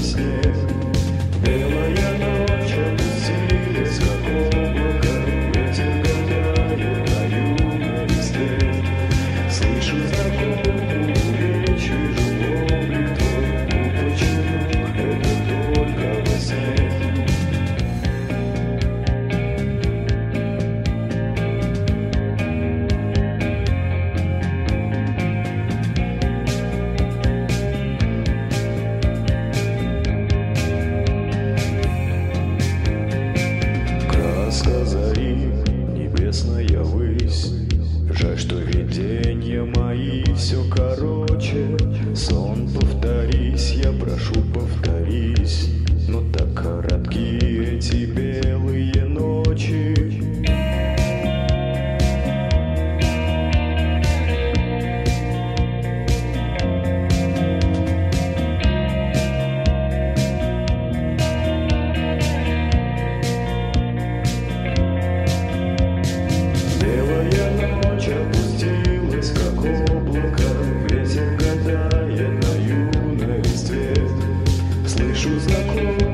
сне. Белая ночь опустилась, как облако, ветер гадает на юной листе. Слышу знакомую речь, вижу облик твой, ну почему это только во сне? Краска зари, небесная высь. Жаль, что видения мои все короче. Сон, повторись, я прошу, повторись. Но так коротки эти белые ночи. Опустилась, как облако, ветер гадает на юной листве. Слышу знакомый